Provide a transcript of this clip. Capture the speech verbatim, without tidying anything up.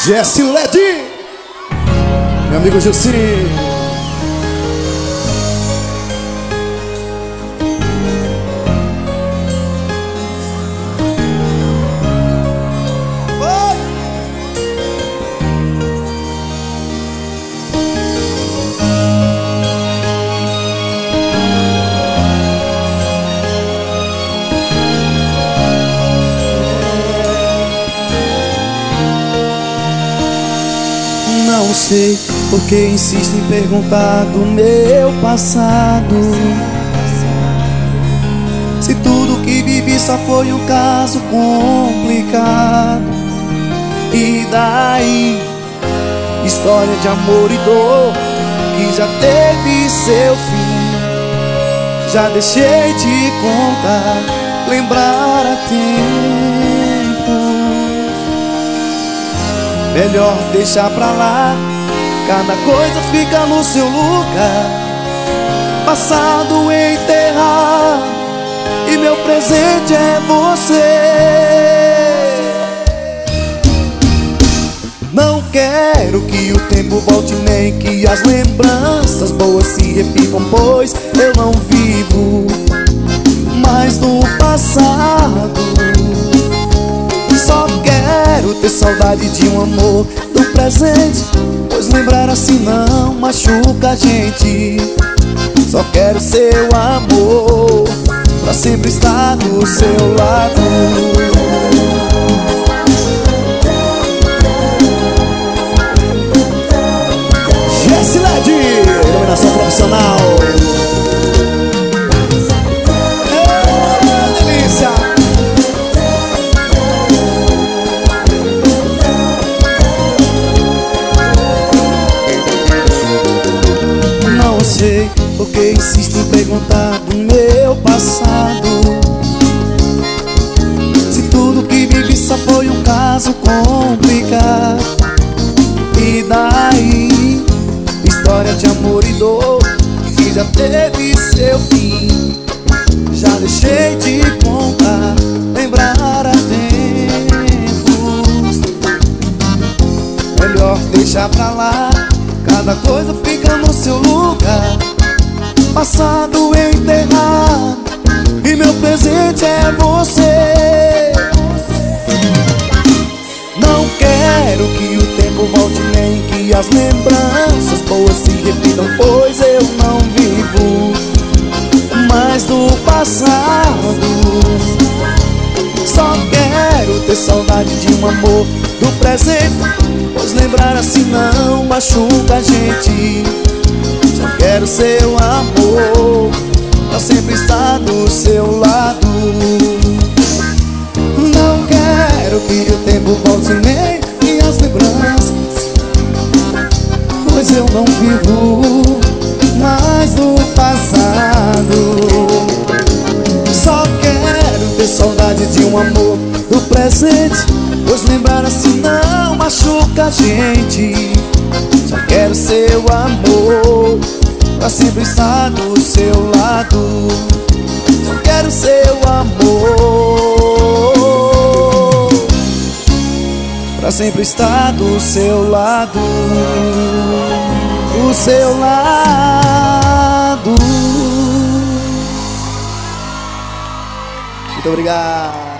Jesse Led, meu amigo Gilcinho. Não sei porque insisto em perguntar do meu passado, se tudo que vivi só foi um caso complicado. E daí, história de amor e dor que já teve seu fim. Já deixei de contar, lembrar a tempo. Melhor deixar pra lá, cada coisa fica no seu lugar. Passado enterrar, e meu presente é você. Não quero que o tempo volte, nem que as lembranças boas se repitam, pois eu não vivo mais no passado. Só quero ter saudade de um amor do presente, pois lembrar assim não machuca a gente. Só quero seu amor, pra sempre estar do seu lado. Jesse Led, iluminação profissional. Sei porque insisto em perguntar do meu passado, se tudo que vivi só foi um caso complicado. E daí, história de amor e dor que já teve seu fim. Já deixei de contar, lembrar a tempos. Melhor deixar pra lá, cada coisa fica no seu lugar. Passado enterrado, e meu presente é você. Não quero que o tempo volte, nem que as lembranças boas se repitam, pois eu não vivo mais do passado. Só quero ter saudade de um amor do presente, pois lembrar assim não machuca a gente. Só quero seu amor, pra sempre estar do seu lado. Não quero que o tempo volte, nem que as lembranças, pois eu não vivo mais no passado. Só quero ter saudade de um amor do presente, pois lembrar assim não machuca a gente. Só quero seu amor, pra sempre estar do seu lado. Só quero seu amor, pra sempre estar do seu lado. Do seu lado. Muito obrigado.